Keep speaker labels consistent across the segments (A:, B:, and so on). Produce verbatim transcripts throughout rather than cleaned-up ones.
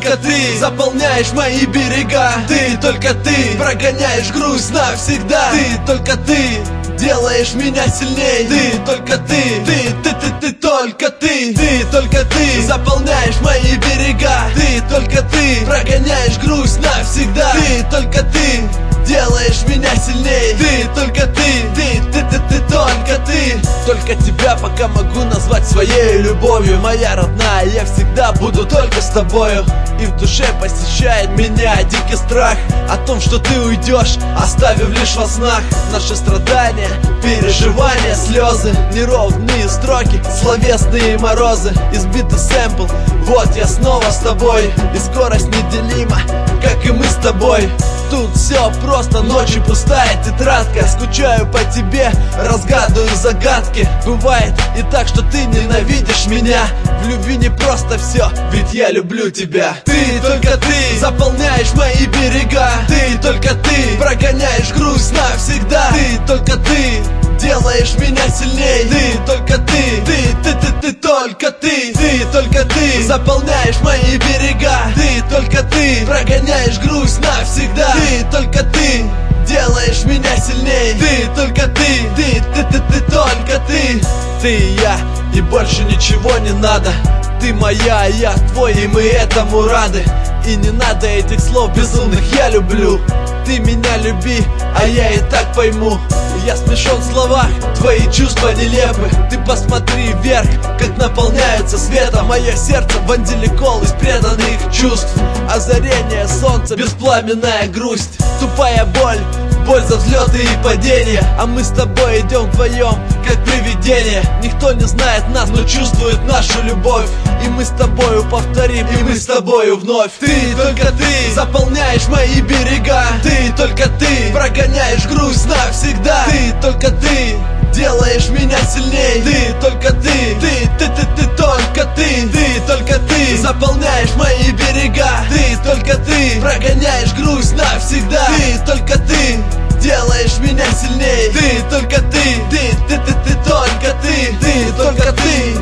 A: только ты заполняешь мои берега. Ты, только ты прогоняешь грусть навсегда. Ты, только ты делаешь меня сильней. Ты, только ты, ты, ты, ты, ты, только ты. Ты, только ты заполняешь мои берега. Ты, только ты прогоняешь грусть навсегда. Ты, только ты делаешь меня сильней. Ты, только ты, ты, ты, ты, ты, только ты. Только тебя пока могу назвать своей любовью. Моя родная, я всегда буду только с тобою. И в душе посещает меня дикий страх о том, что ты уйдешь, оставив лишь во снах. Наши страдания, переживания, слезы, неровные строки, словесные морозы, избитый сэмпл. Вот я снова с тобой, и скорость неделима, как и мы с тобой. Тут все просто, ночью пустая тетрадка. Скучаю по тебе, разгадываю загадки. Бывает и так, что ты ненавидишь меня. В любви не просто все, ведь я люблю тебя. Ты, только ты заполняешь мои берега. Ты, только ты прогоняешь грусть навсегда. Ты, только ты делаешь меня сильней. Ты, только ты, ты, ты, ты, ты, только ты. Ты, только ты заполняешь мои берега. Ты, только ты прогоняешь грусть навсегда. Ты, только ты делаешь меня сильней. Ты, только ты, ты, ты, ты, ты, только ты. Ты и я, и больше ничего не надо. Ты моя, я твой, и мы этому рады. И не надо этих слов безумных «я люблю». Ты меня люби, а я и так пойму. Я смешон в словах, твои чувства нелепы. Ты посмотри вверх, как наполняется светом. Мое сердце вонзили кол из преданных чувств. Озарение солнца, беспламенная грусть. Тупая боль, боль за взлеты и падения. А мы с тобой идем вдвоем, как привидение. Никто не знает нас, но чувствует нашу любовь. И мы с тобою повторим, и мы с тобою вновь. Ты, только ты заполняешь мои берега. Ты, только ты прогоняешь грусть навсегда. Ты, только ты делаешь меня сильней. Ты, только ты, ты, ты, ты, ты, только ты. Ты, только ты заполняешь мои берега. Ты, только ты прогоняешь грусть навсегда. Ты, только ты делаешь меня сильней. Ты, только ты, ты, ты, ты, ты, только ты. Ты, только ты,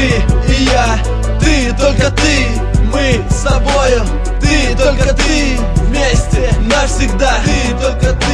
A: ты и я. Ты, только ты, мы с собою. Ты, только ты, вместе навсегда. Ты, только ты.